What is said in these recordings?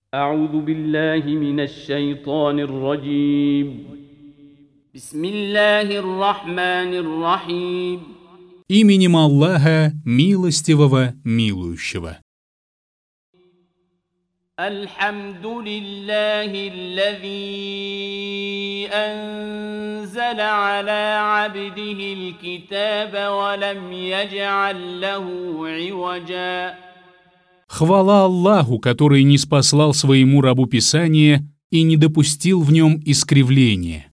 أعوذ بالله من الشيطان الرجيم بسم الله الرحمن الرحيم Именем Аллаха, милостивого, милующего. الحمد لله الذي أنزل على عبده الكتاب ولم يجعل له عوجا. Хвала Аллаху, который не спаслал своему рабу Писание и не допустил в нем искривления.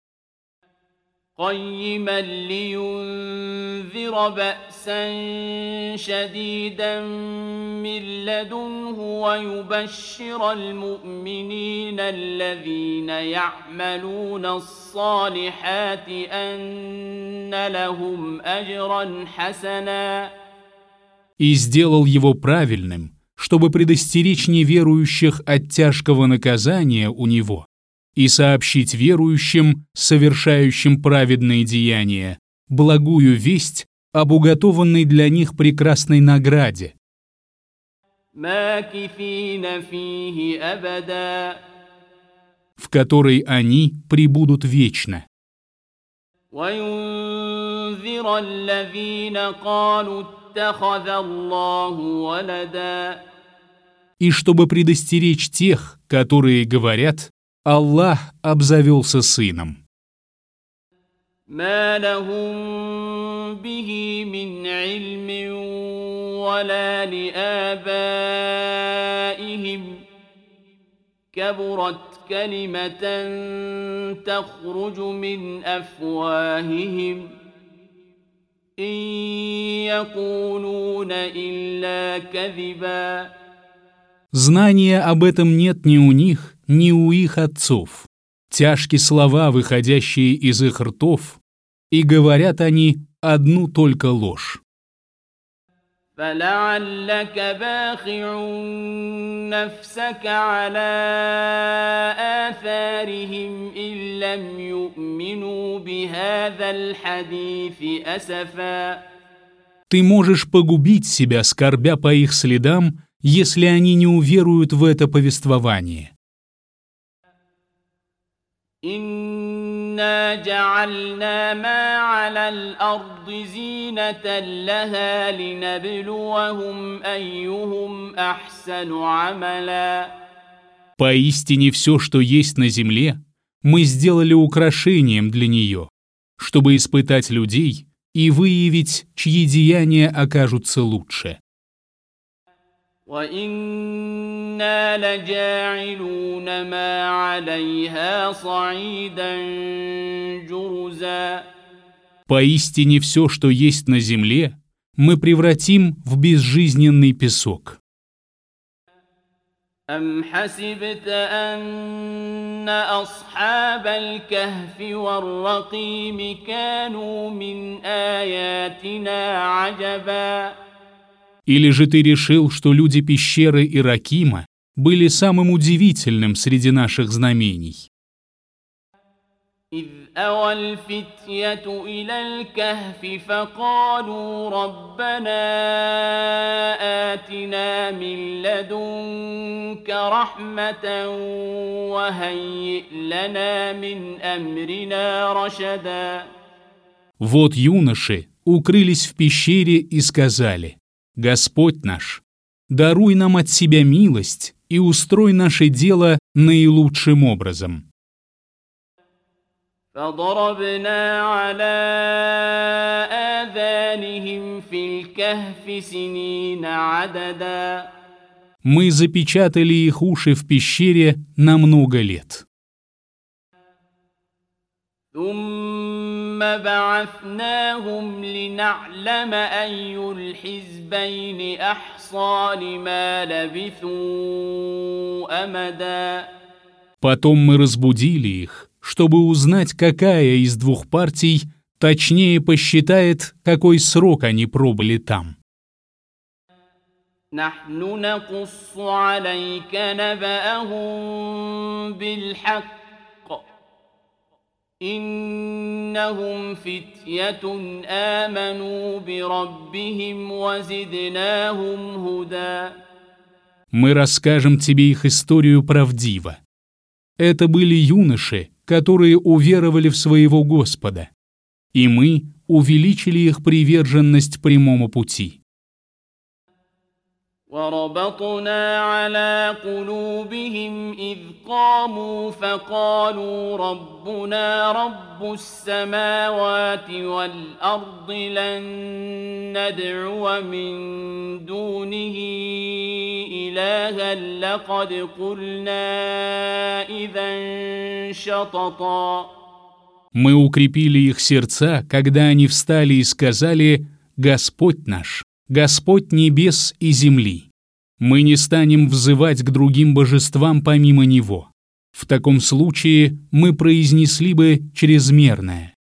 قيما لينذر بأسا شديدا من لدنه ويبشر المؤمنين الذين يعملون الصالحات أن لهم أجرا حسنا. И сделал его правильным, чтобы предостеречь неверующих от тяжкого наказания у него и сообщить верующим, совершающим праведные деяния, благую весть об уготованной для них прекрасной награде. ماكثين فيه أبدا. В которой они пребудут вечно. وينذر الذين قالوا اتخذ الله ولدا. И чтобы предостеречь тех, которые говорят, Аллах обзавелся сыном. ما لهم به من علم ولا لآبائهم كبرت كلمة تخرج من أفواههم إن يقولون إلا كذبا. Знания об этом нет ни у них, ни у их отцов. Тяжкие слова, выходящие из их ртов, и говорят они одну только ложь. فلعلك باخع نفسك على آثارهم إن لم يؤمنوا بهذا الحديث أسفا. Ты можешь погубить себя, скорбя по их следам, если они не уверуют в это повествование. إنا جعلنا ما على الأرض زينة لها لنبلوهم أيهم أحسن عملا. Поистине все, что есть на земле, мы сделали украшением для нее, чтобы испытать людей и выявить, чьи деяния окажутся лучше. وإنا لجاعلون ما عليها صعيدا جرزا. Поистине все, что есть на земле, мы превратим в безжизненный песок. أم حسبت أن أصحاب الكهف والرقيم كانوا من آياتنا عجبا. Или же ты решил, что люди пещеры и Ракима были самым удивительным среди наших знамений? إذ أوى الفتية إلى الكهف فقالوا ربنا آتنا من لدنك رحمة وهيئ لنا من أمرنا رشدا. Вот юноши укрылись в пещере и сказали: «Господь наш, даруй нам от себя милость и устрой наше дело наилучшим образом». فضربنا على آذانهم في الكهف سنين عددا. Мы запечатали их уши в пещере на много лет. ثم بعثناهم لنعلم أي الحزبين أحصى لما لبثوا أمدا. Потом мы разбудили их, чтобы узнать, какая из двух партий точнее посчитает, какой срок они пробыли там. نحن نقص عليك نبأهم بالحق إنهم فتية آمنوا بربهم وزدناهم هدى. Мы расскажем тебе их историю правдиво. Это были юноши, которые уверовали в своего Господа, и мы увеличили их приверженность прямому пути. وربطنا على قلوبهم إذ قاموا فقالوا ربنا رب السماوات والأرض لن ندعو من دونه إلها لقد قلنا إذا شططا. Мы укрепили их сердца, когда они встали и сказали: «Господь наш, Господь небес и земли, мы не станем взывать к другим божествам помимо Него. В таком случае мы произнесли бы чрезмерное».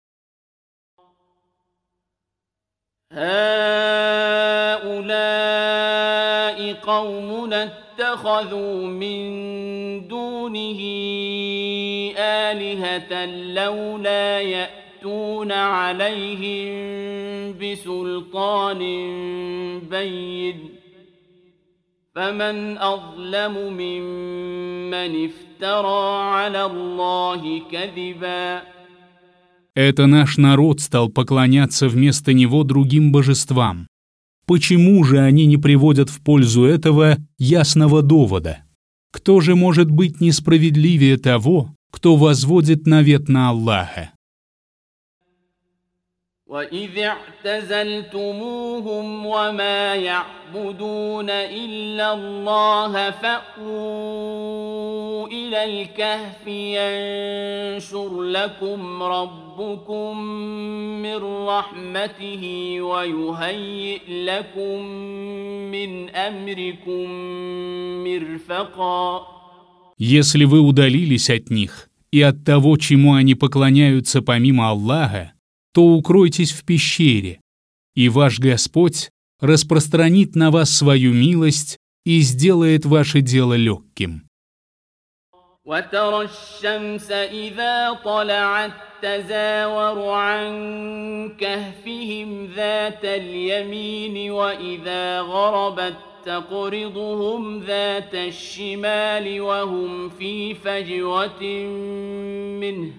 هؤلاء قومنا اتخذوا من دونه آلهة لولا يأتون عليهم بسلطان بين فمن أظلم ممن افترى على الله كذبا. Это наш народ стал поклоняться вместо него другим божествам. Почему же они не приводят в пользу этого ясного довода? Кто же может быть несправедливее того, кто возводит навет на Аллаха? وَإِذِ اعْتَزَلْتُمُوهُمْ وَمَا يَعْبُدُونَ إِلَّا اللَّهَ فَأْوُوا إِلَى الْكَهْفِ يَنشُرْ لَكُمْ رَبُّكُم مِّن رَّحْمَتِهِ وَيُهَيِّئْ لَكُم مِّنْ أَمْرِكُم مِّرْفَقًا. Если вы удалились от них и от того, чему они поклоняются помимо Аллаха, то укройтесь в пещере, и ваш Господь распространит на вас свою милость и сделает ваше дело легким. وَتَرَى الشَّمْسَ إِذَا طَلَعَت تَّزَاوَرُ عَن كَهْفِهِمْ ذَاتَ الْيَمِينِ وَإِذَا غَرَبَت تَّقْرِضُهُمْ ذَاتَ الشِّمَالِ وَهُمْ فِي فَجْوَةٍ مِّنْهُ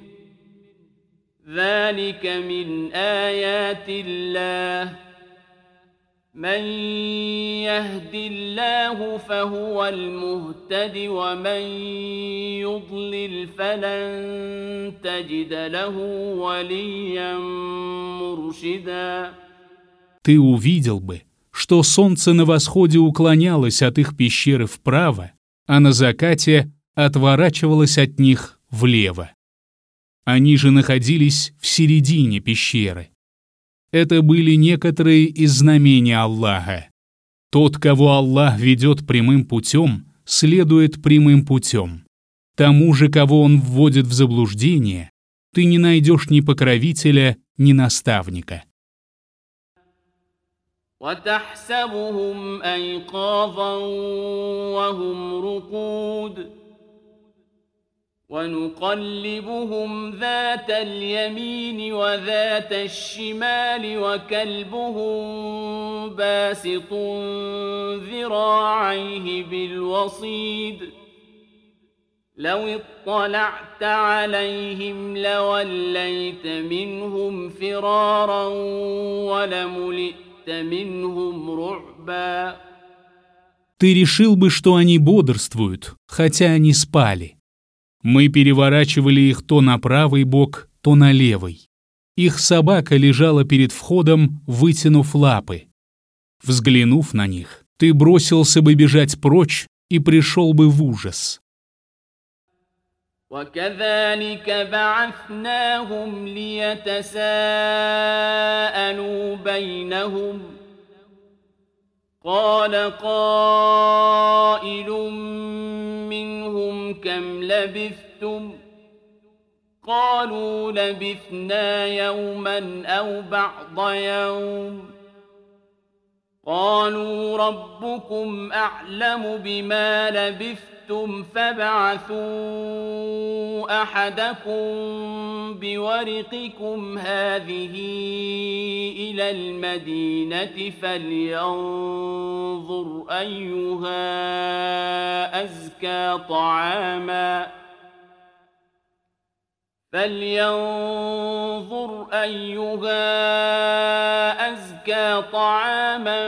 ذلك من آيات الله من يهد الله فهو المهتد ومن يضلل فلن تجد له وليا مرشدا. Ты увидел бы, что солнце на восходе уклонялось от их пещеры вправо, а на закате отворачивалось от них влево. Они же находились в середине пещеры. Это были некоторые из знамений Аллаха. Тот, кого Аллах ведет прямым путем, следует прямым путем. Тому же, кого Он вводит в заблуждение, ты не найдешь ни покровителя, ни наставника. وَتَحْسَبُهُمْ أَيْقَاظًا وَهُمْ رُقُودٌ ونقلبهم ذات اليمين وذات الشمال وكلبهم باسط ذراعيه بالوصيد لو اطلعت عليهم لوليت منهم فرارا ولملئت منهم رعبا. Ты решил бы, что они бодрствуют, хотя они спали. Мы переворачивали их то на правый бок, то на левый. Их собака лежала перед входом, вытянув лапы. Взглянув на них, ты бросился бы бежать прочь и пришел бы в ужас. وَكَذَلِكَ بَعَثْنَاهُمْ لِيَتَسَاءَلُوا بَيْنَهُمْ قال قائل منهم كم لبثتم قالوا لبثنا يوما أو بعض يوم قالوا ربكم أعلم بما لبثتم خفتم فابعثوا أحدكم بورقكم هذه إلى المدينة فلينظر أيها أزكى طعاما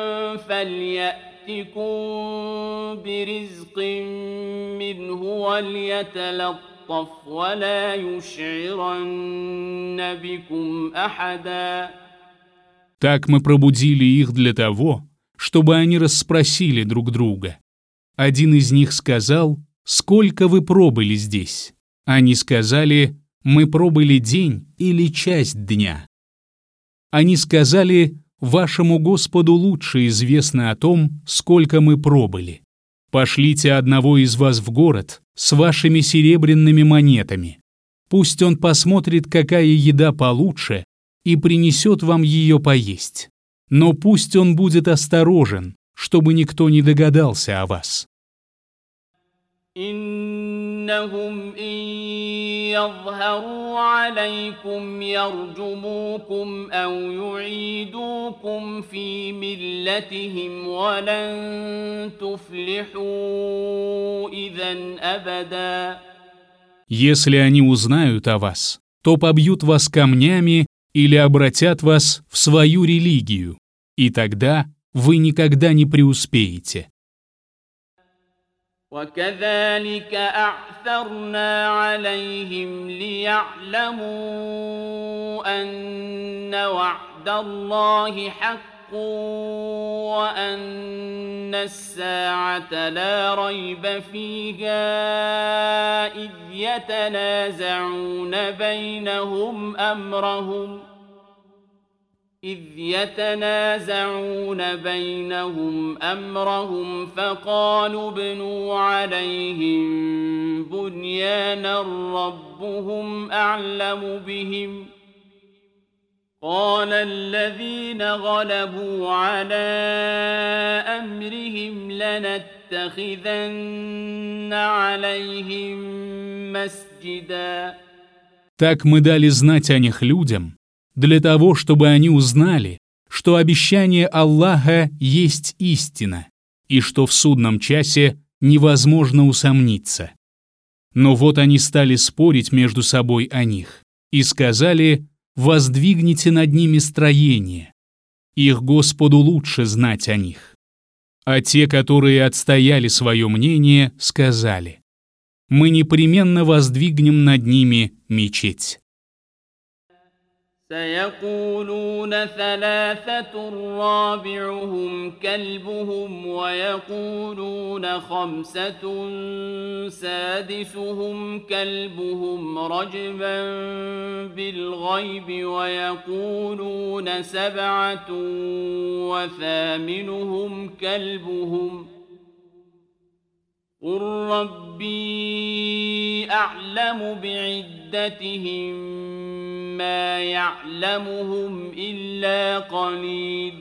فليأتكم برزق منه وليتلطف ولا يشعرن بكم أحدا. Так мы пробудили их для того, чтобы они расспросили друг друга. Один из них сказал: «Сколько вы пробыли здесь?» Они сказали: «Мы пробыли день или часть дня». Они сказали: «Вашему Господу лучше известно о том, сколько мы пробыли. Пошлите одного из вас в город с вашими серебряными монетами. Пусть он посмотрит, какая еда получше, и принесет вам ее поесть. Но пусть он будет осторожен, чтобы никто не догадался о вас». إنهم إن يظهروا عليكم يرجموكم أو يعيدوكم في ملتهم ولن تفلحوا إذا أبدا. Если они узнают о вас, то побьют вас камнями или обратят вас в свою религию, и тогда вы никогда не преуспеете. وكذلك أعثرنا عليهم ليعلموا أن وعد الله حق وأن الساعة لا ريب فيها إذ يتنازعون بينهم أمرهم فقالوا ابنوا عليهم بنيانا ربهم أعلم بهم قال الذين غلبوا على أمرهم لنتخذن عليهم مسجدا. Так мы дали знать о них людям, для того, чтобы они узнали, что обещание Аллаха есть истина, и что в судном часе невозможно усомниться. Но вот они стали спорить между собой о них и сказали: «Воздвигните над ними строение, их Господу лучше знать о них». А те, которые отстояли свое мнение, сказали: «Мы непременно воздвигнем над ними мечеть». سيقولون ثلاثة رابعهم كلبهم ويقولون خمسة سادسهم كلبهم رجما بالغيب ويقولون سبعة وثامنهم كلبهم قل ربي أعلم بعدتهم ما يعلمهم إلا قليل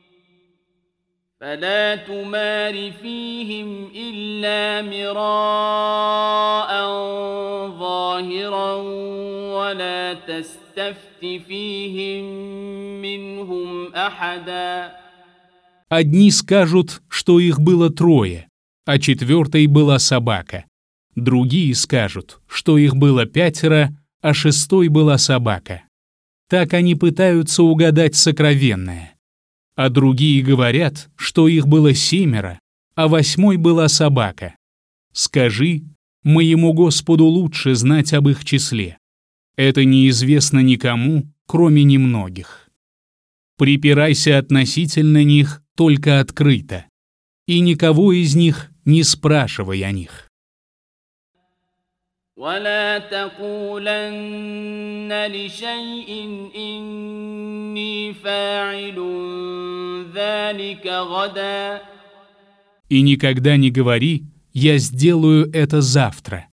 فلا تمار فيهم إلا مراء ظاهرا ولا تستفت فيهم منهم أحدا. Одни скажут, что их было трое, а четвертой была собака. Другие скажут, что их было пятеро, а шестой была собака. Так они пытаются угадать сокровенное. А другие говорят, что их было семеро, а восьмой была собака. Скажи: моему Господу лучше знать об их числе. Это неизвестно никому, кроме немногих. Припирайся относительно них только открыто, и никого из них не спрашивай о них. ولا تقولن لشيء إني فاعل ذلك غدا. И никогда не говори: я сделаю это завтра.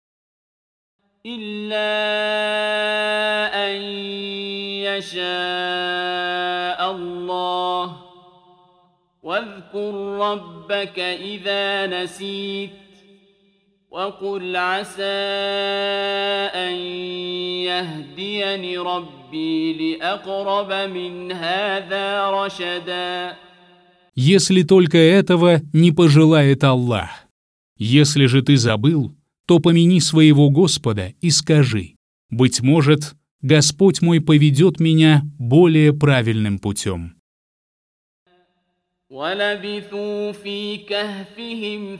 إلا أن يشاء الله واذكر ربك إذا نسيت وقل عسى أن يهديني ربي لأقرب من هذا رشدا. Если только этого не пожелает Аллах. Если же ты забыл, то помяни своего Господа и скажи: быть может, Господь мой поведет меня более правильным путем. ولبثوا في كهفهم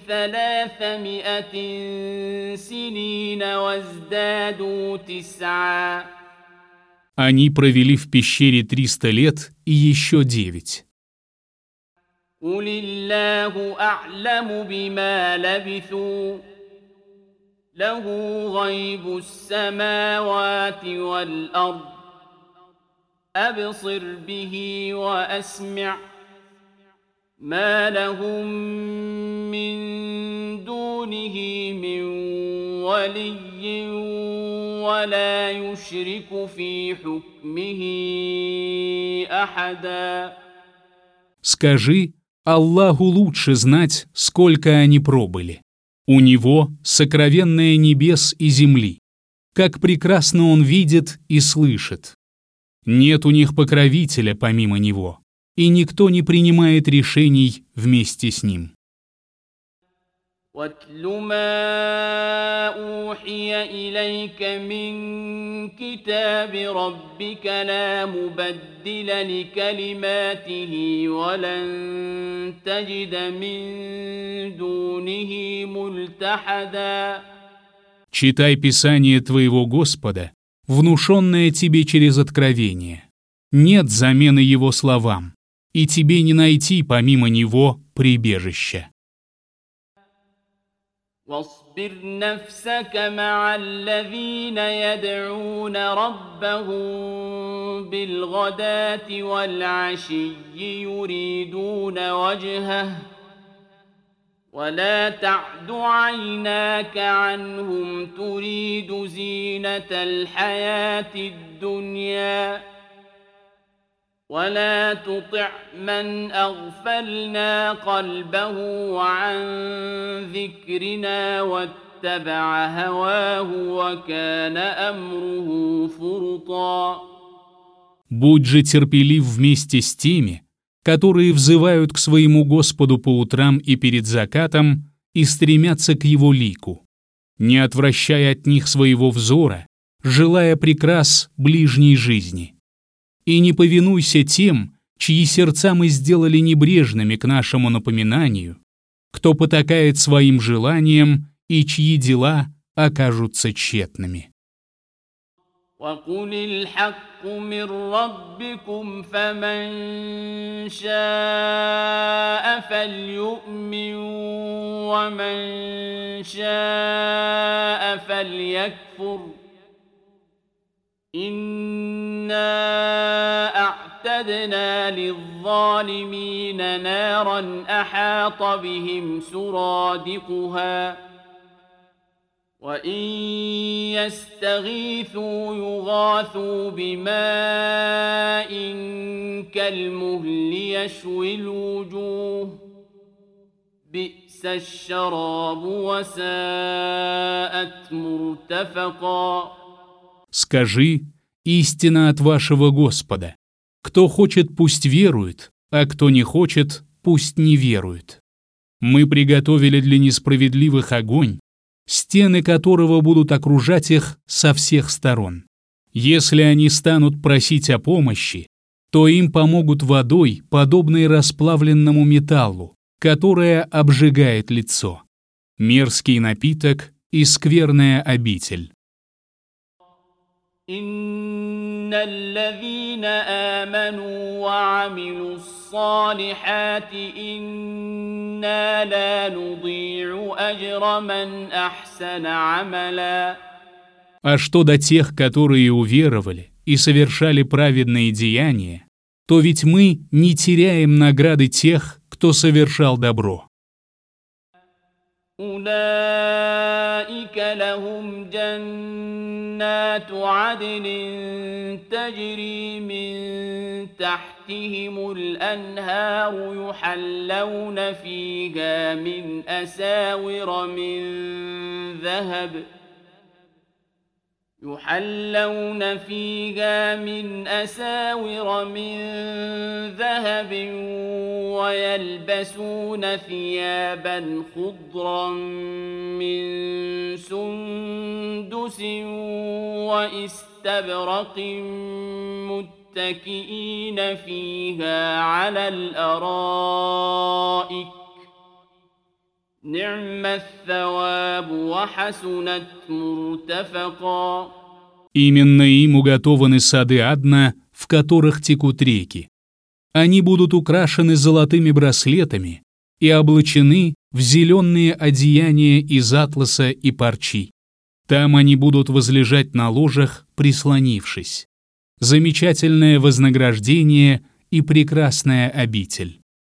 300 سنين وازدادوا 9. Они провели в пещере 300 лет и еще 9. قل الله أعلم بما لبثوا له غيب السماوات والأرض أبصر به وأسمع ما لهم من دونه من ولي ولا يشرك في حكمه أحدا. Скажи: Аллаху лучше знать, сколько они пробыли. У Него сокровенное небес и земли. Как прекрасно Он видит и слышит. Нет у них покровителя помимо Него, и никто не принимает решений вместе с Ним. واتل ما أوحي إليك من كتاب ربك لا مبدل لكلماته ولن تجد من دونه ملتحدا. Читай Писание твоего Господа, внушенное тебе через откровение. Нет замены Его словам, и тебе не найти помимо Него прибежища. واصبر نفسك مع الذين يدعون ربهم بالغداة والعشي يريدون وجهه ولا تعد عيناك عنهم تريد زينة الحياة الدنيا ولا تطع من أغفلنا قلبه عن ذكرنا واتبع هواه وكان أمره فرطا. Будь же терпелив вместе с теми, которые взывают к своему Господу по утрам и перед закатом и стремятся к Его лику, не отвращая от них своего взора, желая прикрас ближней жизни. И не повинуйся тем, чьи сердца мы сделали небрежными к нашему напоминанию, кто потакает своим желаниям и чьи дела окажутся тщетными. وقل الحق من ربكم فمن شاء فليؤمن ومن شاء فليكفر إنا أعتدنا للظالمين نارا أحاط بهم سرادقها وإن يستغيثوا يغاثوا بماء كالمهل يشوي الوجوه بئس الشراب وساءت مرتفقا. Скажи: истина от вашего Господа. Кто хочет, пусть верует, а кто не хочет, пусть не верует. Мы приготовили для несправедливых огонь, стены которого будут окружать их со всех сторон. Если они станут просить о помощи, то им помогут водой, подобной расплавленному металлу, которая обжигает лицо. Мерзкий напиток и скверная обитель. إن الذين آمنوا وعملوا الصالحات إنا لا نضيع أجر من أحسن عملا. А что до тех, которые уверовали и совершали праведные деяния, то ведь мы не теряем награды тех, кто совершал добро. أولئك لهم جنات عدن تجري من تحت تحتهم الأنهار يحلون فيها من أساور من ذهب ويلبسون ثيابا خضرا من سندس واستبرق متكئين فيها على الأرائك نعم الثواب وحسنت مرتفقا. Именно им уготованы сады Адна, в которых текут реки. Они будут украшены золотыми браслетами и облачены в зеленые одеяния из атласа и парчи. Там они будут возлежать на ложах, прислонившись. Замечательное вознаграждение и прекрасная обитель.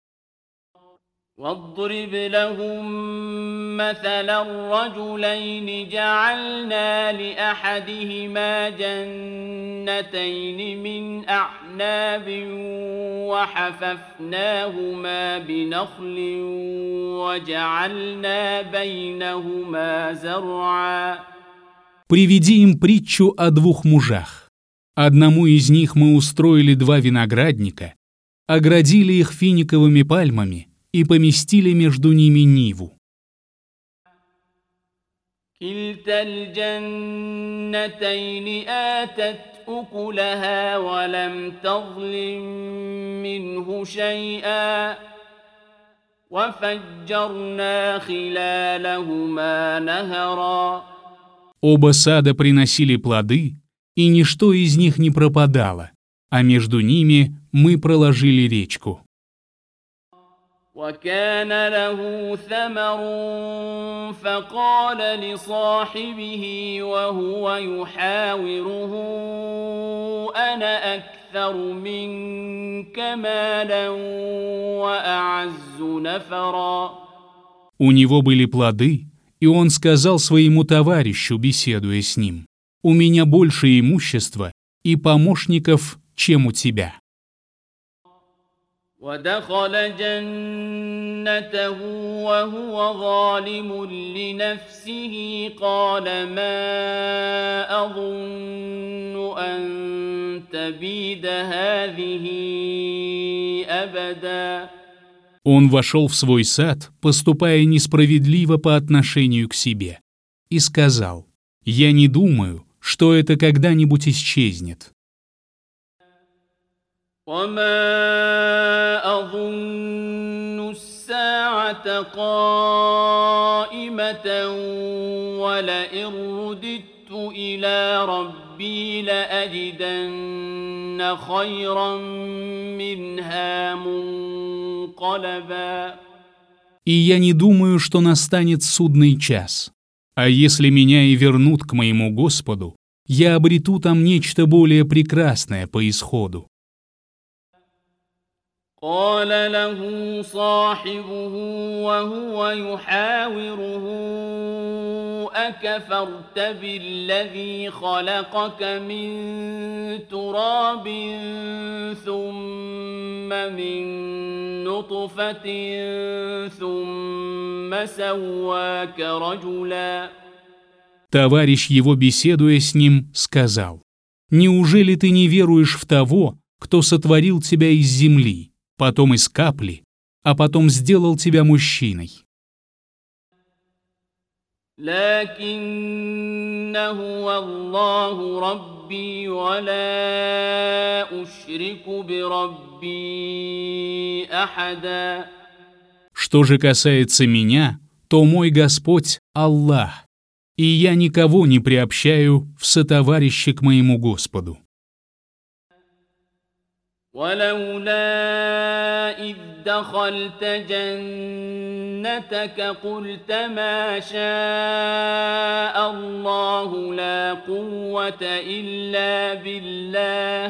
واضرب لهم مثلا رجلين جعلنا لأحدهما جنتين من أعناب وحففناهما بنخل وجعلنا بينهما زرعا. Приведи им притчу о двух мужах. Одному из них мы устроили 2 виноградника, оградили их финиковыми пальмами и поместили между ними ниву. كلتا الجنتين آتت أكلها ولم تظلم منه شيئا وفجرنا خلالهما نهرا. Оба сада приносили плоды, и ничто из них не пропадало, а между ними мы проложили речку. وكان له ثمر فقال لصاحبه وهو يحاوره أنا أكثر منك مالا وأعز نفرا. У него были плоды, и он сказал своему товарищу, беседуя с ним: «У меня больше имущества и помощников, чем у тебя». ودخل جنته وهو ظالم لنفسه قال ما أظن أن تبيد هذه أبدا. Он вошел в свой сад, поступая несправедливо по отношению к себе, и сказал: «Я не думаю, что это когда-нибудь исчезнет». وما أظن الساعة قائمة ولئن رددت إلى ربي لأجدن خيرا منها منقلبا. И я не думаю, что настанет судный час. А если меня и вернут к моему Господу, я обрету там нечто более прекрасное по исходу. قال له صاحبه وهو يحاوره أكفرت بالذي خلقك من تراب ثم من نطفة ثم سواك رجلا. Товарищ его, беседуя с ним, сказал: «Неужели ты не веруешь в того, кто сотворил тебя из земли, потом из капли, а потом сделал тебя мужчиной?» لكن هو الله ربي ولا أشرك بربي أحدا. Что же касается меня, то мой Господь — Аллах, и я никого не приобщаю в сотоварищи к моему Господу. ولولا إذ دخلت جنتك قلت ما شاء الله لا قوة إلا بالله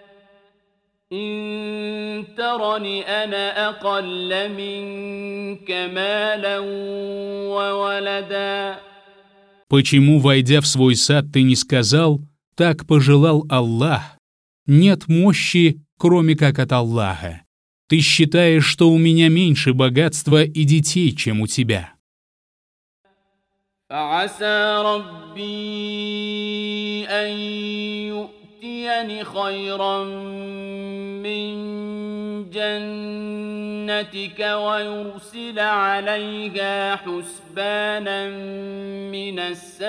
إن ترني أنا أقل منك مالا وولدا. Почему, войдя в свой сад, ты не сказал: «Так пожелал Аллах»? Нет мощи, кроме как от Аллаха. Ты считаешь, что у меня меньше богатства и детей, чем у тебя. فعسى ربي أن يؤتيني خيرا من جنتك ويرسل عليها حسبانا من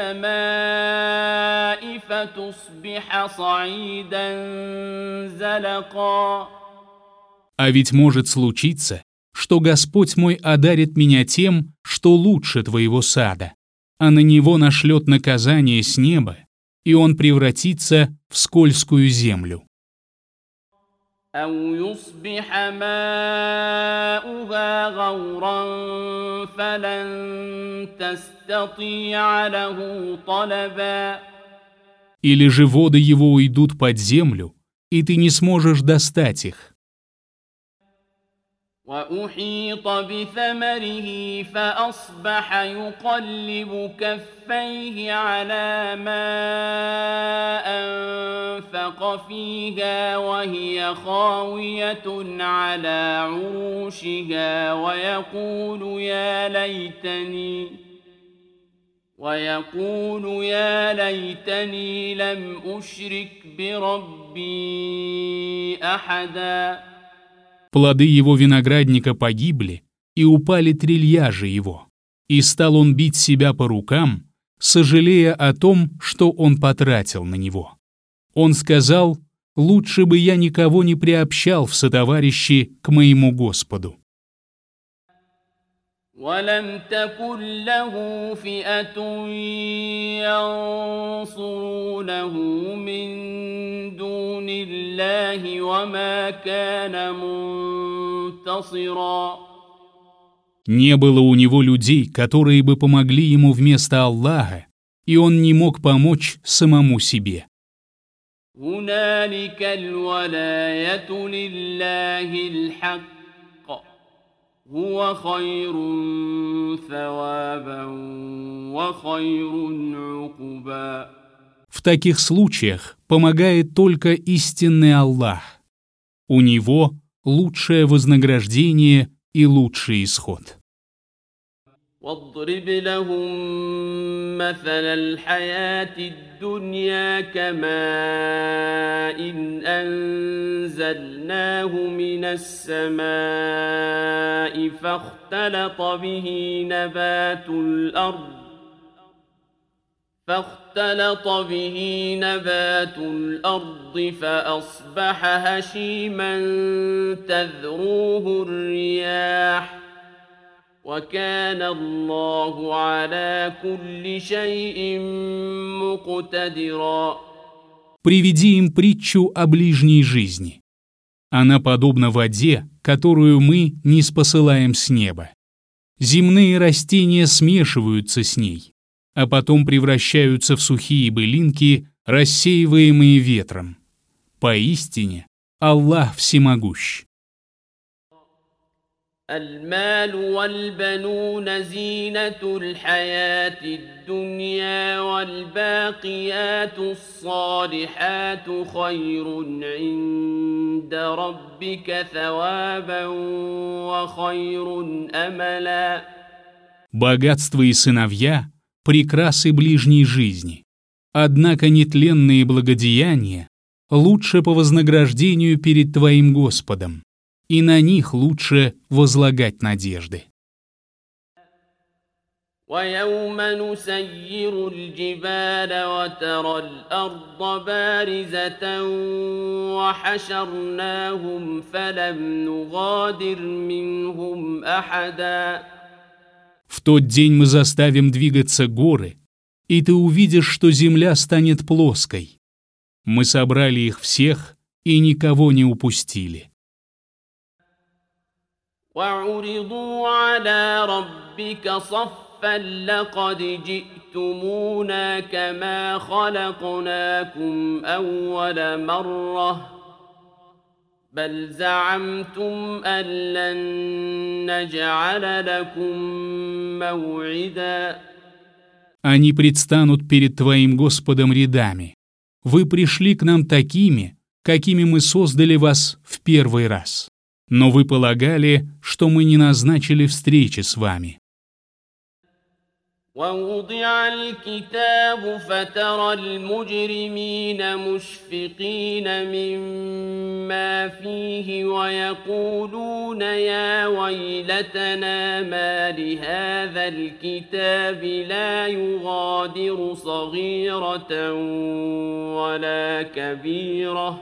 السماء فتصبح صعيدا زلقا. А ведь может случиться, что Господь мой одарит меня тем, что лучше твоего сада, а на него нашлет наказание с неба, и он превратится в скользкую землю. أو يصبح ماؤها غورا فلن تستطيع له طلبا. Или же воды его уйдут под землю, и ты не сможешь достать их. وأحيط بثمره فأصبح يقلب كفيه على ما أنفق فيها وهي خاوية على عروشها ويقول يا ليتني لم أشرك بربي أحدا. Плоды его виноградника погибли, и упали трильяжи его. И стал он бить себя по рукам, сожалея о том, что он потратил на него. Он сказал: «Лучше бы я никого не приобщал в сотоварищи к моему Господу». ولم تكن له فئة ينصرونه من دون الله وما كان منتصرا. Не было у него людей, которые бы помогли ему вместо Аллаха, и он не мог помочь самому себе. هنالك الولاية لله الحق هو خير ثوابا وخير عقبا. В таких случаях помогает только истинный Аллах. У него лучшее вознаграждение и лучший исход. واضرب لهم مثل الحياة الدنيا كماء إن أنزلناه من السماء فاختلط به نبات الأرض فأصبح هشيما تذروه الرياح وكان الله على كل شيء مقتدرا. Приведи им притчу о ближней жизни. Она подобна воде, которую мы ниспосылаем с неба. Земные растения смешиваются с ней, а потом превращаются в сухие былинки, рассеиваемые ветром. Поистине, Аллах всемогущ. المال والبنون زينة الحياة الدنيا والباقيات الصالحات خير عند ربك ثوابا وخير أملا. Богатство и сыновья — прекрасы ближней жизни. Однако нетленные благодеяния лучше по вознаграждению перед твоим Господом, и на них лучше возлагать надежды. ويوم نسير الجبال وترى الأرض بارزة وحشرناهم فلم نغادر منهم أحدا. В тот день мы заставим двигаться горы, и ты увидишь, что земля станет плоской. Мы собрали их всех и никого не упустили. وعرضوا على ربك صفا لقد جئتمونا كما خلقناكم أول مرة بل زعمتم أن لن نجعل لكم موعدا. Они предстанут перед твоим Господом рядами. Вы пришли к нам такими, какими мы создали вас в первый раз. Но вы полагали, что мы не назначили встречи с вами. ووضع الكتاب فترى المجرمين مشفقين مما فيه ويقولون يا ويلتنا ما لهذا الكتاب لا يغادر صغيرة ولا كبيرة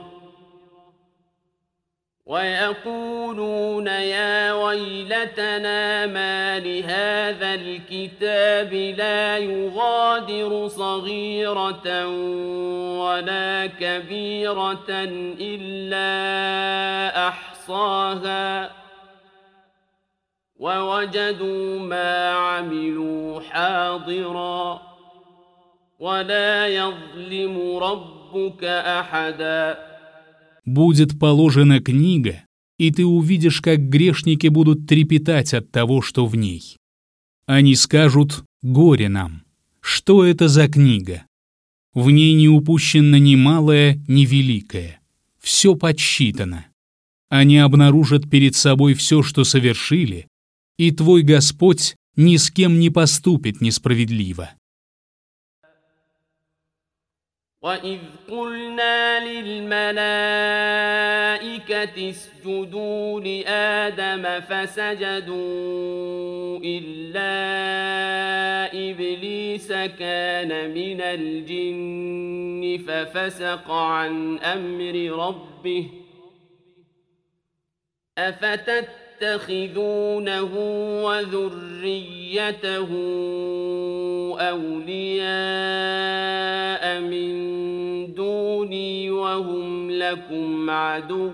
ويقولون يا ويلتنا ما لهذا الكتاب لا يغادر صغيرة ولا كبيرة إلا أحصاها ووجدوا ما عملوا حاضرا ولا يظلم ربك أحدا. Будет положена книга, и ты увидишь, как грешники будут трепетать от того, что в ней. Они скажут: «Горе нам! Что это за книга? В ней не упущено ни малое, ни великое. Все подсчитано». Они обнаружат перед собой все, что совершили, и твой Господь ни с кем не поступит несправедливо. وَإِذْ قُلْنَا لِلْمَلَائِكَةِ اسْجُدُوا لِآدَمَ فَسَجَدُوا إِلَّا إِبْلِيسَ كَانَ مِنَ الْجِنِّ فَفَسَقَ عَنْ أَمْرِ رَبِّهِ أَفَتَتَّخِذُونَهُ وَذُرِّيَّتَهُ أَوْلِيَاءَ مِن دُونِي وَهُمْ لَكُمْ عَدُوٌّ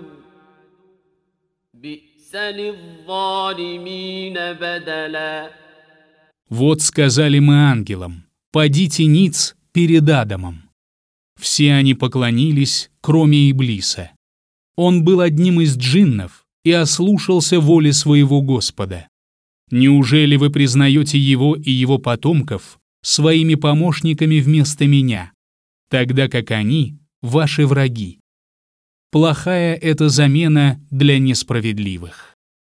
بِئْسَ لِلظَّالِمِينَ بَدَلًا. Вот сказали мы ангелам: «Падите ниц перед Адамом». Все они поклонились, кроме Иблиса. Он был одним из джиннов и ослушался воли своего Господа. Неужели вы признаете его и его потомков своими помощниками вместо меня, тогда как они — ваши враги? Плохая это замена для несправедливых.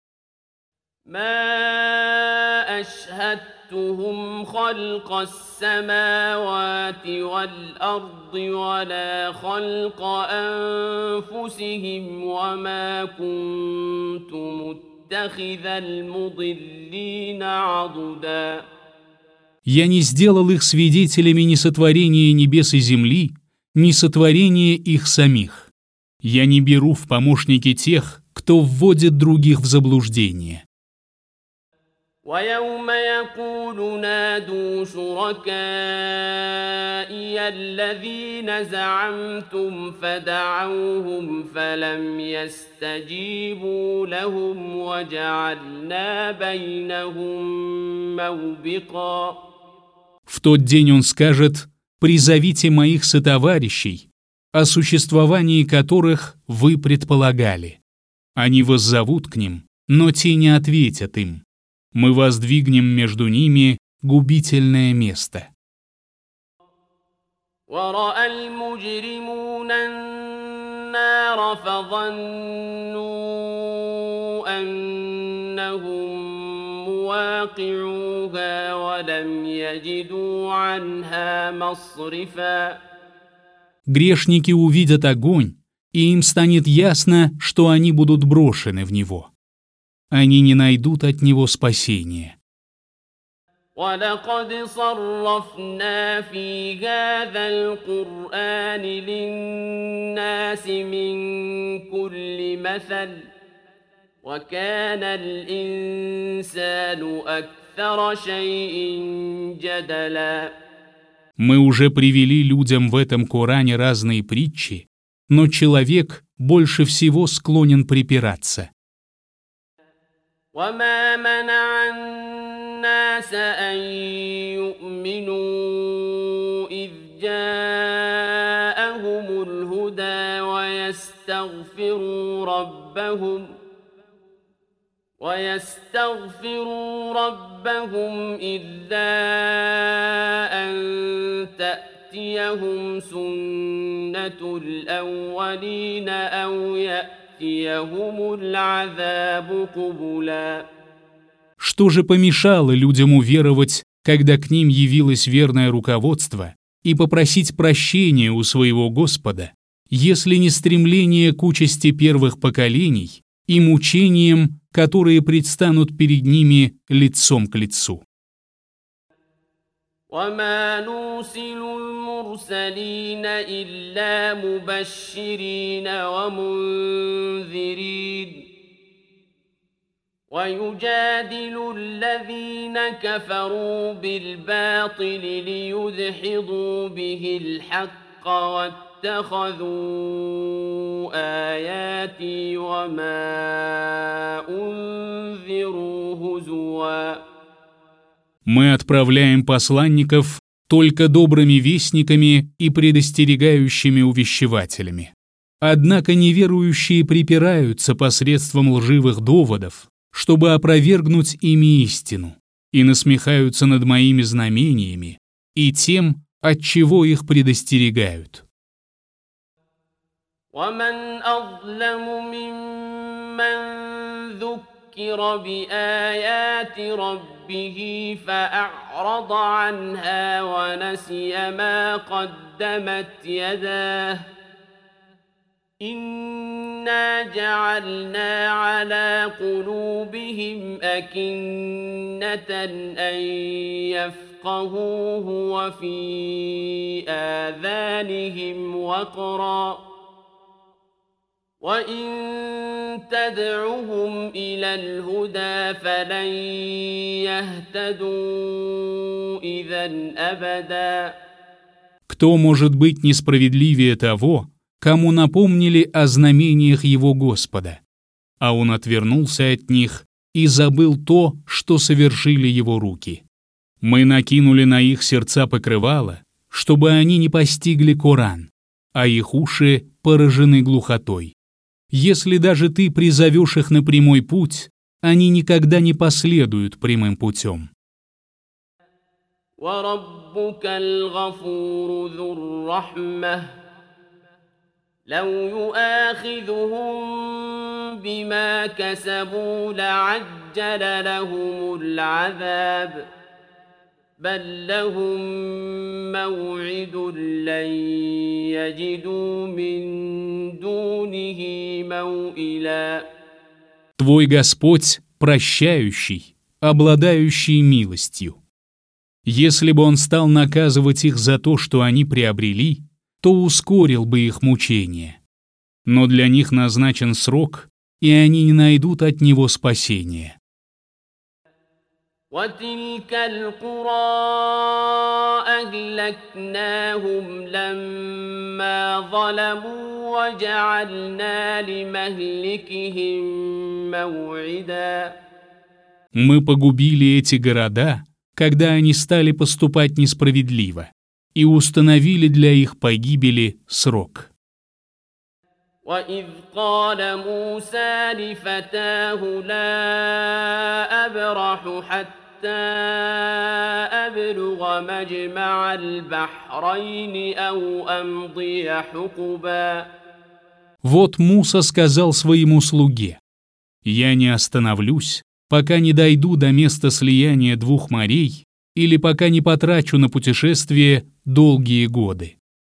أشهدتهم خلق السماوات والأرض ولا خلق أنفسهم وما كنت متخذ المضلين عضدا. Я не сделал их свидетелями ни сотворения небес и земли, ни сотворения их самих. Я не беру в помощники тех, кто вводит других в заблуждение. ويوم يقول نادوا شركائي الذين زعمتم فدعوهم فلم يستجيبوا لهم وجعلنا بينهم موبقا. В тот день он скажет: «Призовите моих сотоварищей, о существовании которых вы предполагали». Они воззовут к ним, но те не ответят им. Мы воздвигнем между ними губительное место. ورأى المجرمون النار فظنوا أنهم مواقعوها ولم يجدوا عنها مصرفا. Грешники увидят огонь, и им станет ясно, что они будут брошены в него. Они не найдут от него спасения. وَلَقَدْ صَرَّفْنَا فِي هَذَا الْقُرْآنِ لِلنَّاسِ مِنْ كُلِّ مَثَلٍ وَكَانَ الْإِنسَانُ أَكْثَرَ شَيْءٍ جَدَلًا. Мы уже привели людям в этом Коране разные притчи, но человек больше всего склонен припираться. وَمَا مَنَعَ النَّاسَ أَن يُؤْمِنُوا إِذْ جَاءَهُمُ الْهُدَى وَيَسْتَغْفِرُوا رَبَّهُمْ إِلَّا أَن تَأْتِيَهُمُ تأتيهم سنة الأولين أو يأتيهم العذاب قبلا. Что же помешало людям уверовать, когда к ним явилось верное руководство, и попросить прощения у своего Господа, если не стремление к участи первых поколений и мучениям, которые предстанут перед ними лицом к лицу? وما نرسل المرسلين إلا مبشرين ومنذرين ويجادل الذين كفروا بالباطل ليدحضوا به الحق واتخذوا آياتي وما أنذروا هزوا. Мы отправляем посланников только добрыми вестниками и предостерегающими увещевателями. Однако неверующие припираются посредством лживых доводов, чтобы опровергнуть ими истину, и насмехаются над моими знамениями и тем, от чего их предостерегают. ومن أظلم ممن ذكر بآيات ربه فأعرض عنها ونسي ما قدمت يداه إنا جعلنا على قلوبهم أكنة أن يفقهوه وفي آذانهم وقرا وإن تدعهم إلى الهدى فلن يهتدوا إذا أبدا. Кто может быть несправедливее того, кому напомнили о знамениях его Господа, а он отвернулся от них и забыл то, что совершили его руки? Мы накинули на их сердца покрывало, чтобы они не постигли Коран, а их уши поражены глухотой. Если даже ты призовешь их на прямой путь, они никогда не последуют прямым путем. وَرَبُّكَ الْغَفُورُ ذُو الرَّحْمَةِ لَوْ يُؤَاخِذُهُم بِمَا كَسَبُوا لَعَجَّلَ لَهُمُ الْعَذَابَ بَل لَّهُم مَّوْعِدٌ لَّن يَجِدُوا مِن دُونِهِ مَوْئِلًا. Твой Господь прощающий, обладающий милостью. Если бы Он стал наказывать их за то, что они приобрели, то ускорил бы их мучения. Но для них назначен срок, и они не найдут от него спасения. وَتِلْكَ الْقُرَىٰ أَهْلَكْنَاهُمْ لَمَّا ظَلَمُوا وَجَعَلْنَا لِمَهْلِكِهِم مَّوْعِدًا. Мы погубили эти города, когда они стали поступать несправедливо, и установили для их погибели срок. وَإِذْ قَالَ مُوسَىٰ لِفَتَاهُ لَا أَبْرَحُ حَتَّىٰ أَبْلُغَ مَجْمَعَ الْبَحْرَيْنِ أَوْ أَمْضِيَ حُقُبًا. Вот Муса сказал своему слуге: «Я не остановлюсь, пока не дойду до места слияния двух морей или пока не потрачу на путешествие долгие годы».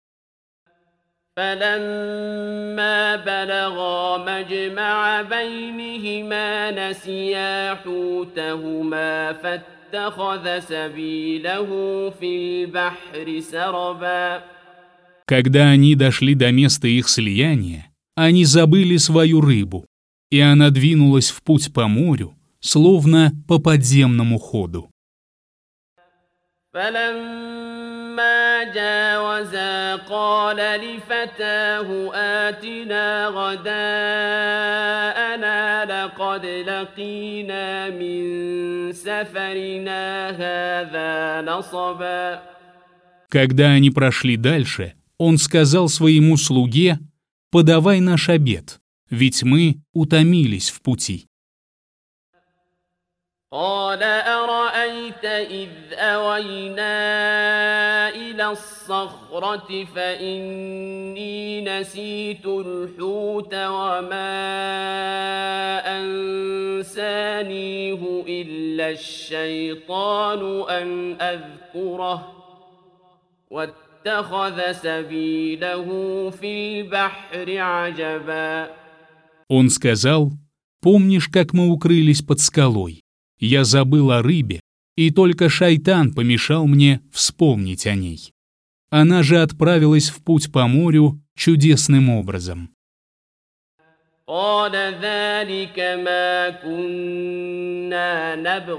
فَلَمَّا بَلَغَا مَجْمَعَ بَيْنِهِمَا نَسِيَا حُوتَهُمَا فَاتَّخَذَ سَبِيلَهُ فِي الْبَحْرِ سَرَبًا. Когда они дошли до места их слияния, они забыли свою рыбу, и она двинулась в путь по морю, словно по подземному ходу. فَلَمَّا جَاوَزَا قَالَ لِفَتَاهُ آتِنَا غَدَاءَنَا لَقَدْ لَقِينَا مِن سَفَرِنَا هَٰذَا نَصَبًا. Когда они прошли дальше, он сказал своему слуге: «Подавай наш обед, ведь мы утомились в пути». قال أرأيت إذ أوينا إلى الصخرة فإني نسيت الحوت وما أنسانيه إلا الشيطان أن أذكره واتخذ سبيله في البحر عجبا. Он сказал: «Помнишь, как мы укрылись под скалой? Я забыл о рыбе, и только шайтан помешал мне вспомнить о ней. Она же отправилась в путь по морю чудесным образом». قال ذلك ما كنا نبغ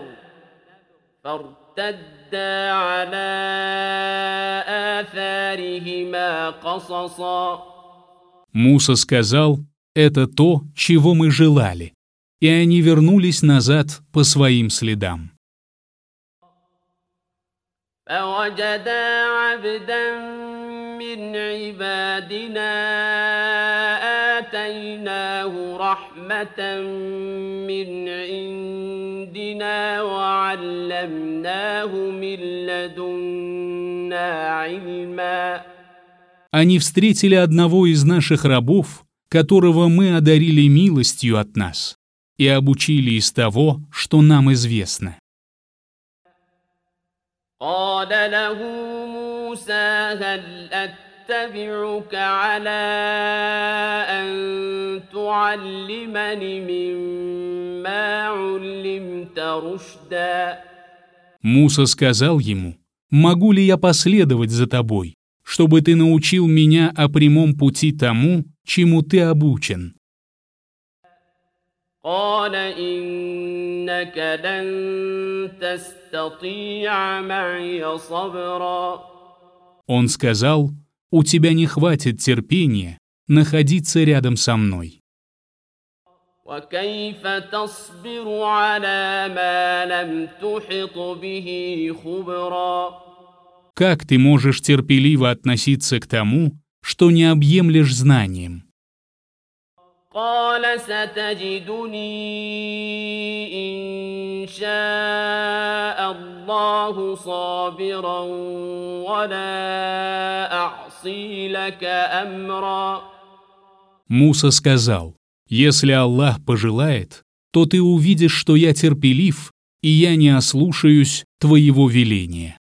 فارتدا على آثارهما قصصا. Муса сказал: «Это то, чего мы желали», и они вернулись назад по своим следам. فوجدا عبدا من عبادنا آتيناه رحمة من عندنا وعلمناه من لدنا علما. Они встретили одного из наших рабов, которого мы одарили милостью от нас, и обучили из того, что нам известно. قال له موسى هل أتبعك على أن تعلمني مما علمت رشدا. Муса сказал ему: «Могу ли я последовать за тобой, чтобы ты научил меня о прямом пути тому, чему ты обучен?» قال إنك لن تستطيع معي صبرا. Он сказал: «У тебя не хватит терпения находиться рядом со мной. وكيف تصبر على ما لم تحط به خبرا. Как ты можешь терпеливо относиться к тому, что не объемлешь знанием?» قال ستجدني إن شاء الله صابرا ولا أعصي لك أمرا. Муса сказал: «Если Аллах пожелает, то ты увидишь, что я терпелив, и я не ослушаюсь твоего веления».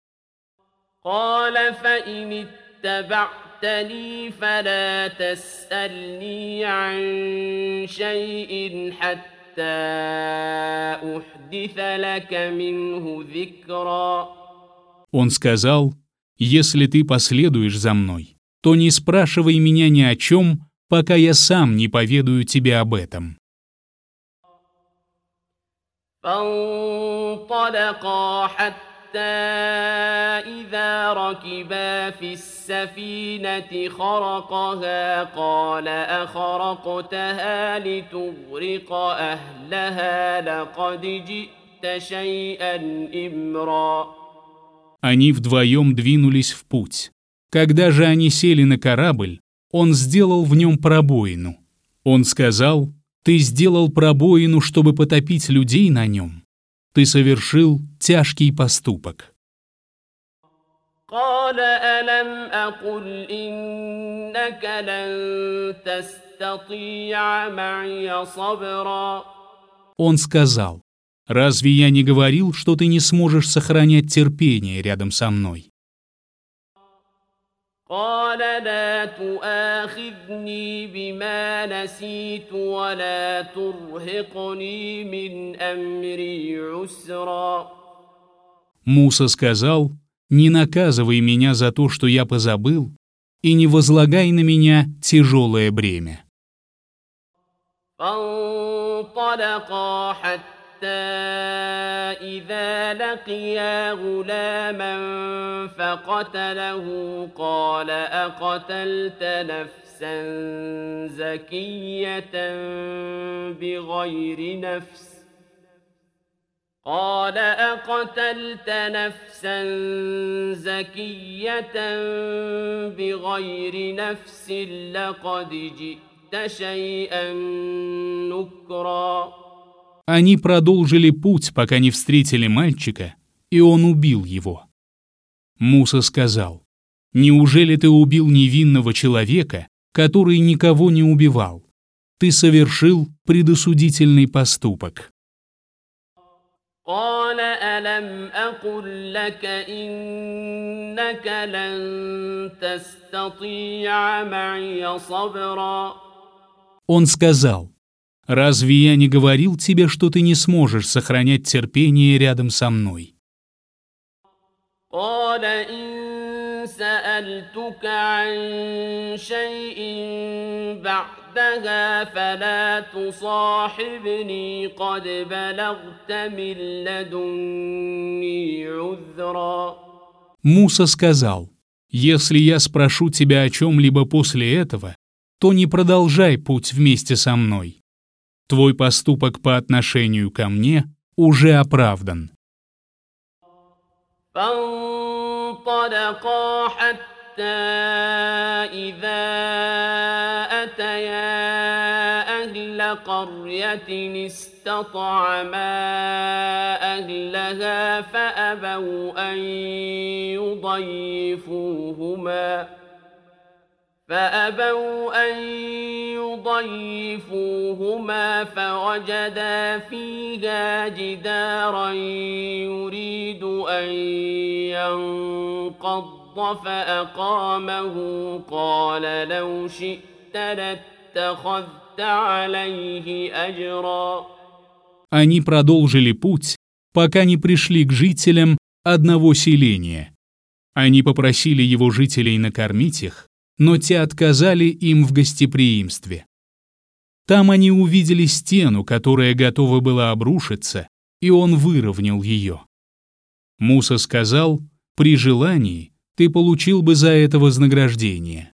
قال فإن اتبعتني فلا تسألني عن شيء حتى أحدث لك منه ذكرا. Он сказал: «Если ты последуешь за мной, то не спрашивай меня ни о чем, пока я сам не поведаю тебе об этом». فانطلقا حتى إذا ركبا في السفينة خرقها قال أخرقتها لتغرق أهلها لقد جئت شيئا إمرا. Они вдвоем двинулись в путь. Когда же они сели на корабль, он сделал в нем пробоину. Он сказал: «Ты сделал пробоину, чтобы потопить людей на нем. Ты совершил тяжкий поступок». قال ألم أقل إنك لن تستطيع معي صبرا. Он сказал: «Разве я не говорил, что ты не сможешь сохранять терпение рядом со мной?» قال لا تؤاخذني بما نسيت ولا ترهقني من أمري عسرا. Муса сказал: «Не наказывай меня за то, что я позабыл, и не возлагай на меня тяжелое бремя». فانطلقا حتى إذا لقيا غلاما فقتله قال أقتلت نفسا زكية بغير نفس قال أقتلت نفسا زكية بغير نفس لقد جئت شيئا نكرا. Они продолжили путь, пока не встретили мальчика, и он убил его. Муса сказал: «Неужели ты убил невинного человека, который никого не убивал? Ты совершил предосудительный поступок». قال ألم أقل لك إنك لن تستطيع معي صبرا. Он сказал: «Разве я не говорил тебе, что ты не сможешь сохранять терпение рядом со мной?» قال إن سألتك عن شيء بعدها فلا تصاحبني قد بلغت من لدني عذرا. Муса сказал: «Если я спрошу тебя о чем-либо после этого, то не продолжай путь вместе со мной. Твой поступок по отношению ко мне уже оправдан». فانطلقا حتى إذا أتيا أهل قرية استطعما أهلها فأبوا أن يضيفوهما فوجدا فيها جدارا يريد أن ينقض فأقامه قال لو شئت لاتخذت عليه أجرا. Они продолжили путь, пока не пришли к жителям одного селения. Они попросили его жителей накормить их, но те отказали им в гостеприимстве. Там они увидели стену, которая готова была обрушиться, и он выровнял ее. Муса сказал: «При желании ты получил бы за это вознаграждение».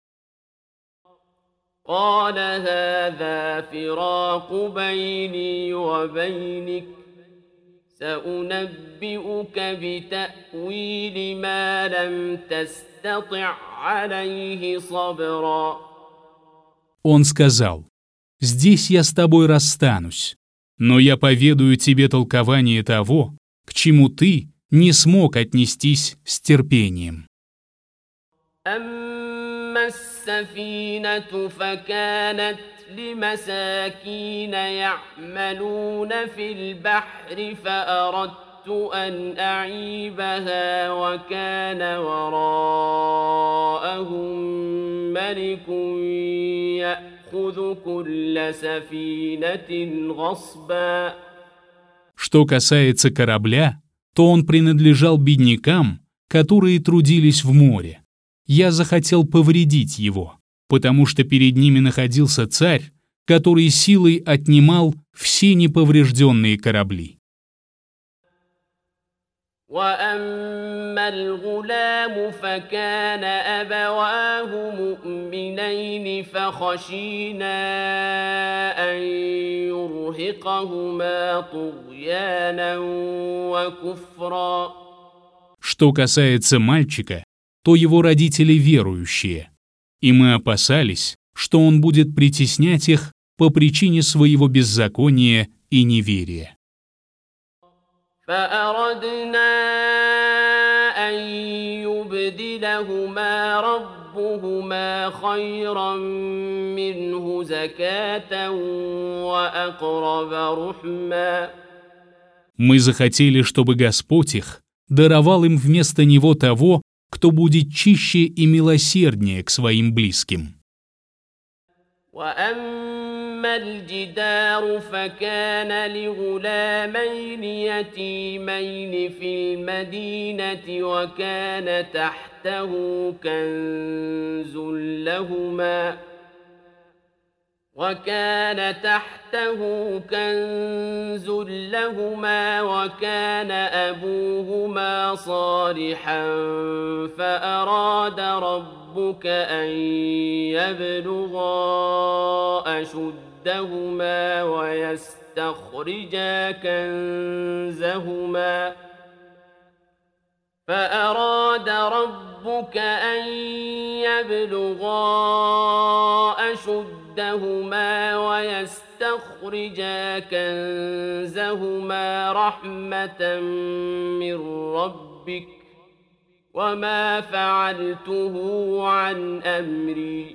قال هذا فراق بيني وبينك سأنبئك بتأويل ما لم تستطع عليه صبرا. Он сказал: «Здесь я с тобой расстанусь, но я поведаю тебе толкование того, к чему ты не смог отнестись с терпением». أما السفينة فكانت لمساكين يعملون في البحر فأردت أن أعيبها وكان وراءهم ملك يأخذ كل سفينة غصبا. Что касается корабля, то он принадлежал беднякам, которые трудились в море. Я захотел повредить его, потому что перед ними находился царь, который силой отнимал все неповрежденные корабли. وأما الغلام فكان أبواه مؤمنين فخشينا أن يرهقهما طغيانا وكفرا. Что касается мальчика, то его родители верующие, и мы опасались, что он будет притеснять их по причине своего беззакония и неверия. فأردنا أن يبدلهما ربهما خيرا منه زكاة وأقرب رحما. Мы захотели, чтобы Господь их даровал им вместо него того, кто будет чище и милосерднее к своим близким. وأما الجدار فكان لغلامين يتيمين في المدينة وكان تحته كنز لهما وكان أبوهما صالحا فأراد ربك أن يبلغا أشدهما ويستخرجا يستخرجا كنزهما رحمة من ربك وما فعلته عن أمري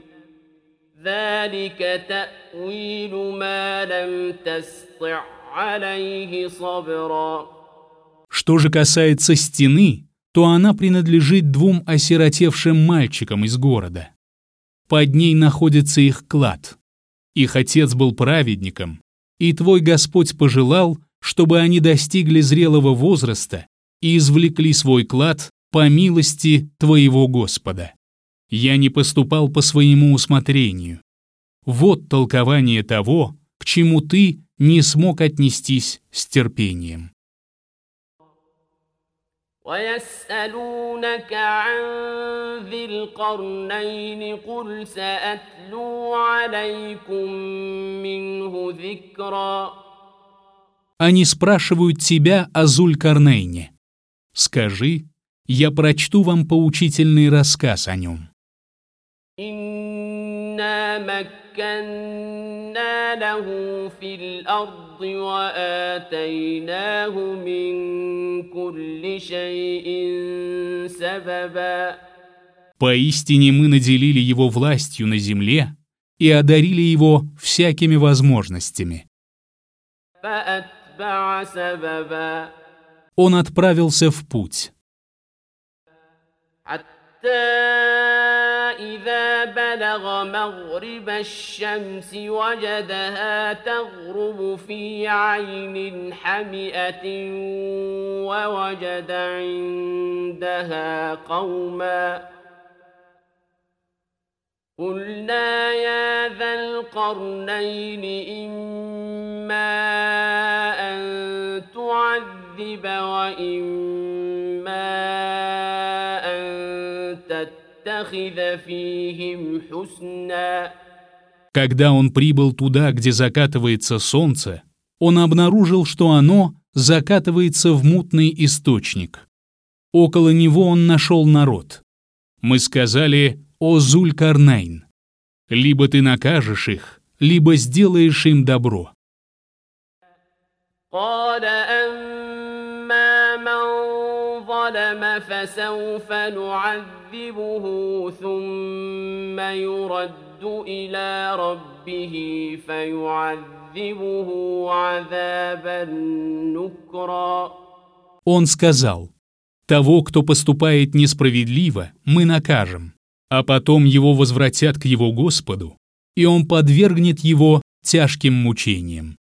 ذلك تأويل ما لم تسطع عليه صبرا. Что же касается стены, то она принадлежит двум осиротевшим мальчикам из города. Под ней находится их клад. Их отец был праведником, и твой Господь пожелал, чтобы они достигли зрелого возраста и извлекли свой клад по милости твоего Господа. Я не поступал по своему усмотрению. Вот толкование того, к чему ты не смог отнестись с терпением. ويسألونك عن ذي القرنين قل سأتلو عليكم منه ذكرا. Они спрашивают тебя о Зуль-Карнейне. Скажи, я прочту вам поучительный рассказ о нем. إنا مكنا له في الأرض وآتيناه من كل شيء سببا. Поистине мы наделили его властью на земле и одарили его всякими возможностями. فأتبع سببا. Он отправился в путь. إذا بلغ مغرب الشمس وجدها تغرب في عين حمئة ووجد عندها قوما قلنا يا ذا القرنين إما أن تعذب وإما أن تتخذ فيهم حسنا. Когда он прибыл туда, где закатывается солнце, он обнаружил, что оно закатывается в мутный источник. Около него он нашел народ. Мы сказали: «О Зуль-Карнейн, либо ты накажешь их, либо сделаешь им добро». قال أما من ظلم فسوف نعذبه ثم يرد إلى ربه فيعذبه عذابا نكرا. Он сказал: «Того, кто поступает несправедливо, мы накажем, а потом его возвратят к его Господу, и он подвергнет его тяжким мучениям».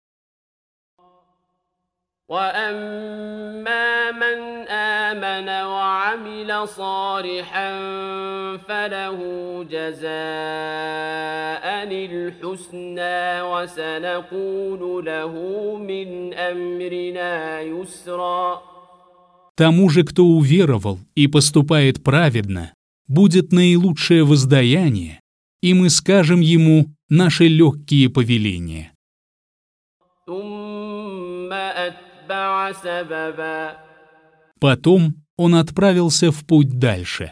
وأما من آمن وعمل صالحا فله جزاء الحسنى وسنقول له من أمرنا يسرا. Тому же, кто уверовал и поступает праведно, будет наилучшее воздаяние, и мы скажем ему наши легкие повеления. Потом он отправился в путь дальше.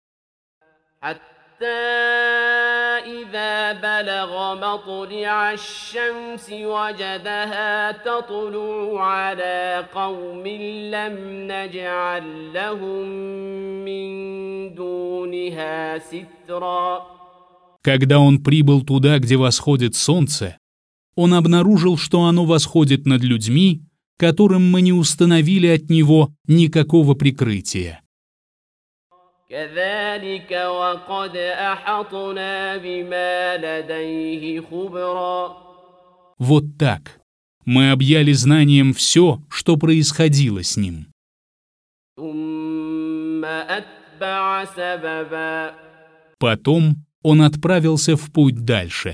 إذا بلغ مطلع الشمس وجدها تطلع على قوم لم نجعل لهم من دونها سترا. Когда он прибыл туда, где восходит солнце, он обнаружил, что оно восходит над людьми, которым мы не установили от него никакого прикрытия. كذلك وقد أحطنا بما لديه خبرا. Вот так. Мы объяли знанием все, что происходило с ним. ثم أتبع سببا. Потом он отправился в путь дальше.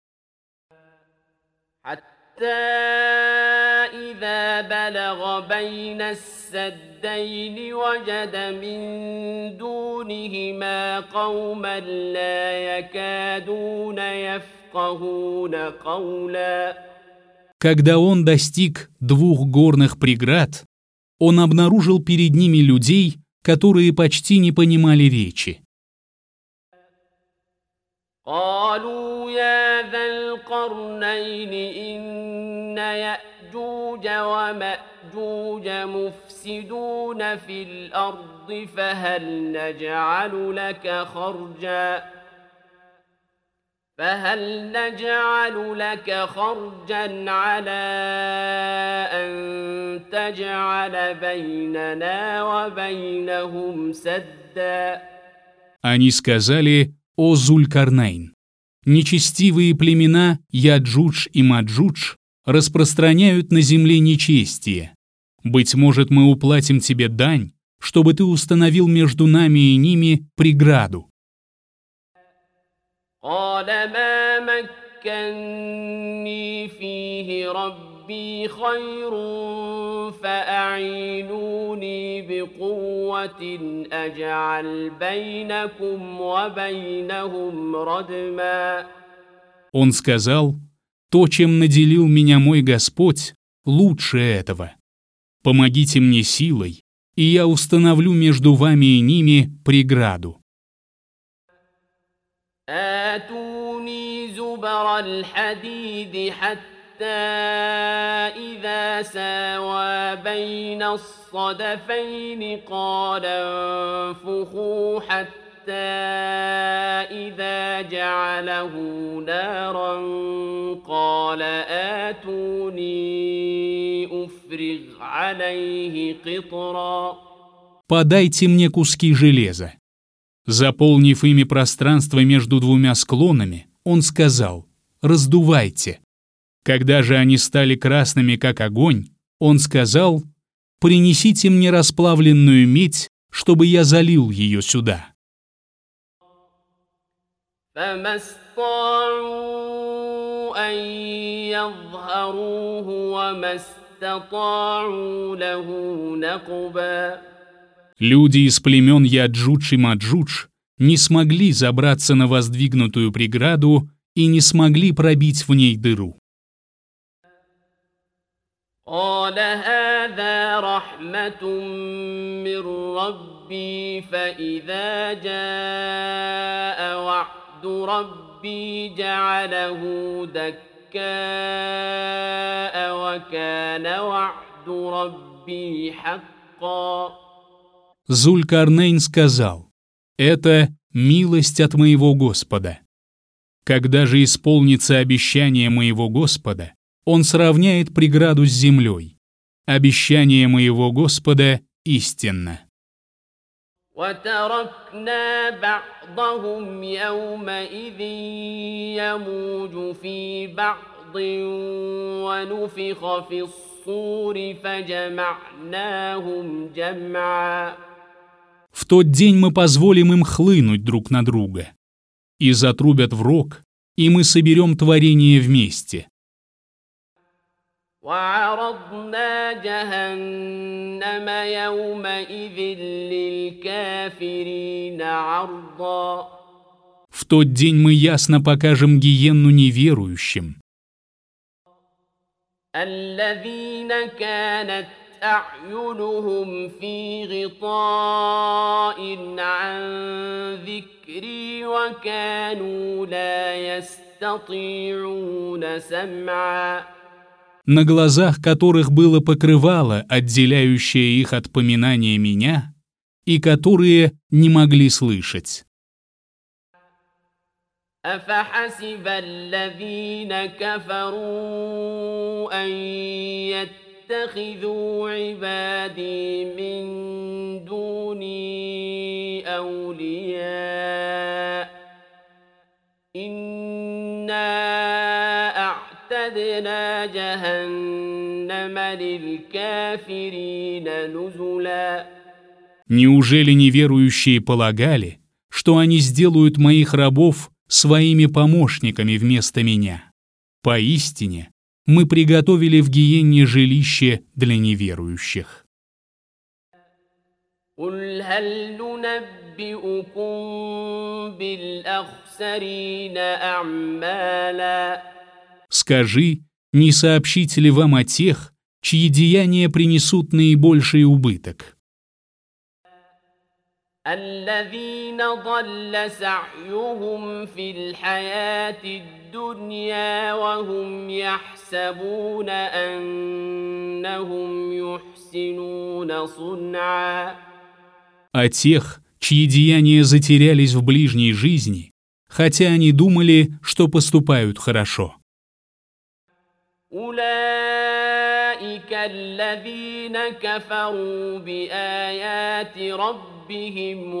إذا بلغ بين السدين وجد من دونهما قوما لا يكادون يفقهون قولا. Когда он достиг двух горных преград, он обнаружил перед ними людей, которые почти не понимали речи. قالوا يا ذا القرنين إن يأجوج ومأجوج مفسدون في الأرض فهل نجعل لك خرجا على أن تجعل بيننا وبينهم سدا. Они сказали: «О Зулькарнайн, нечестивые племена Яджудж и Маджудж распространяют на земле нечестие. Быть может, мы уплатим тебе дань, чтобы ты установил между нами и ними преграду». قال ما مكني فيه ربي خير فأعينوني بقوة أجعل بينكم وبينهم ردما. Он сказал: «То, чем наделил меня мой Господь, лучше этого. Помогите мне силой, и я установлю между вами и ними преграду». آتوني زبر الحديد حتى إذا ساوى بين الصدفين قال انفخوا حتى إذا جعله نارا قال آتوني أفرغ عليه قطرا. «Подайте мне куски железа». Заполнив ими пространство между двумя склонами, он сказал: «Раздувайте». Когда же они стали красными, как огонь, он сказал: «Принесите мне расплавленную медь, чтобы я залил ее сюда». فما استطاعوا أن يظهروه وما استطاعوا له نقبا. Люди из племен Яджудж и Маджудж не смогли забраться на воздвигнутую преграду и не смогли пробить в ней дыру. قال هذا رحمة من ربي فإذا جاء وعد ربي جعله دكاء وكان وعد ربي حقا. Зулькарнейн сказал: «Это милость от моего Господа. Когда же исполнится обещание моего Господа, Он сравняет преграду с землей. Обещание моего Господа истинно». وتركنا بعضهم يومئذ يموج في بعض ونفخ في الصور فجمعناهم جمعا. В тот день мы позволим им хлынуть друг на друга. И затрубят в рог, и мы соберем творение вместе. وعرضنا جهنم يومئذ للكافرين عرضا. В тот день мы ясно покажем гиенну неверующим. الذين كانت أعينهم في غطاء عن ذكري وكانوا لا يستطيعون سمعا. На глазах которых было покрывало, отделяющее их от поминания меня, и которые не могли слышать. أفحسب الذين كفروا أن يتخذوا عبادي من دوني أولياء إنا أعتدنا جهنم للكافرين نزلا. Неужели неверующие полагали, что они сделают моих рабов своими помощниками вместо меня? Поистине, мы приготовили в гиенне жилище для неверующих. قل هل ننبئكم بالأخسرين أعمالا. Скажи, не сообщите ли вам о тех, чьи деяния принесут наибольший убыток? الذين ضل سعيهم في الحياة الدنيا وهم يحسبون أنهم يحسنون صنعا. А тех, чьи деяния затерялись в ближней жизни, хотя они думали, что поступают хорошо. أولئك الذين كفروا بآيات ربهم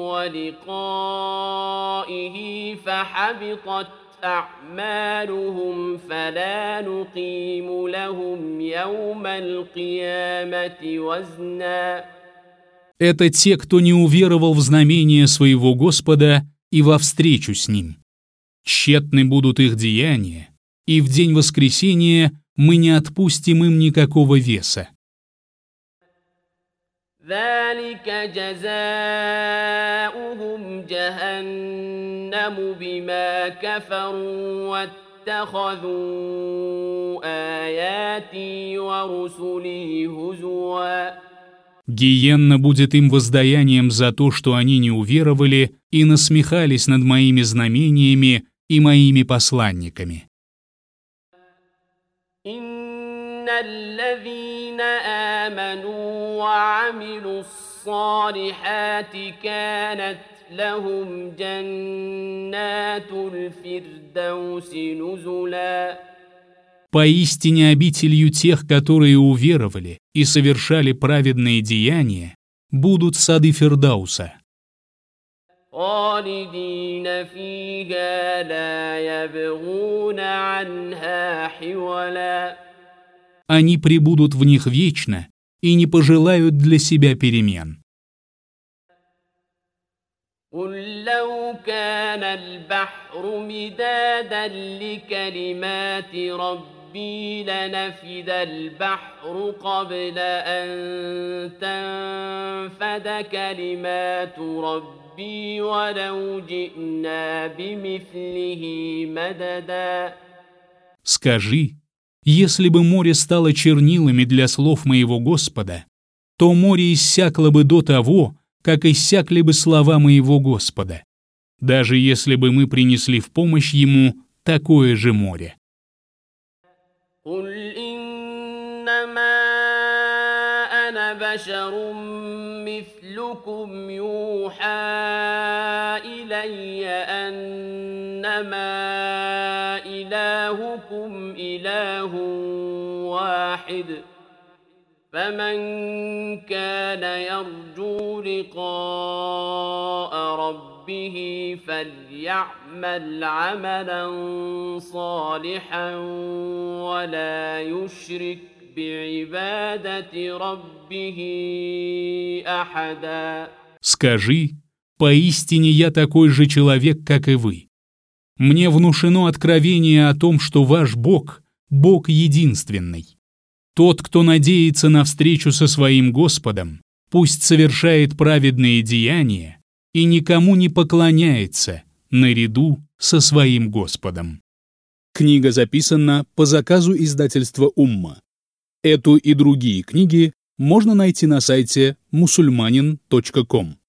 ولقائه فحبطت أعمالهم فلا نقيم لهم يوم القيامة وزنا. Это те, кто не уверовал в знамение своего Господа и во встречу с Ним. Тщетны будут их деяния, и в день воскресения мы не отпустим им никакого веса. ذلك جزاؤهم جهنم بما كفروا واتخذوا آياتي ورسلي هزوا. Гиенна будет им воздаянием за то, что они не уверовали и насмехались над моими знамениями и моими посланниками. إن الذين آمنوا وعملوا الصالحات كانت لهم جنات الفردوس نزلا. Поистине обителью тех, которые уверовали и совершали праведные деяния, будут сады Фирдауса. خالدين فيها لا يبغون عنها حولا. Они пребудут в них вечно и не пожелают для себя перемен. قل لو كان البحر مدادا لكلمات ربي لنفد البحر قبل أن تنفد كلمات ربي ولو جئنا بمثله مددا. Скажи, если бы море стало чернилами для слов моего Господа, то море иссякло бы до того, как иссякли бы слова моего Господа, даже если бы мы принесли в помощь ему такое же море. قل إنما أنا بشر مثلكم يوحى إلي أنما إلهكم إله واحد فمن كان يرجو لقاء ربه فليعمل عملا صالحا ولا يشرك بعبادة ربه أحدا. Скажи, поистине я такой же человек, как и вы. Мне внушено откровение о том, что ваш Бог – Бог единственный. Тот, кто надеется на встречу со своим Господом, пусть совершает праведные деяния и никому не поклоняется наряду со своим Господом. Книга записана по заказу издательства «Умма». Эту и другие книги можно найти на сайте musulmanin.com.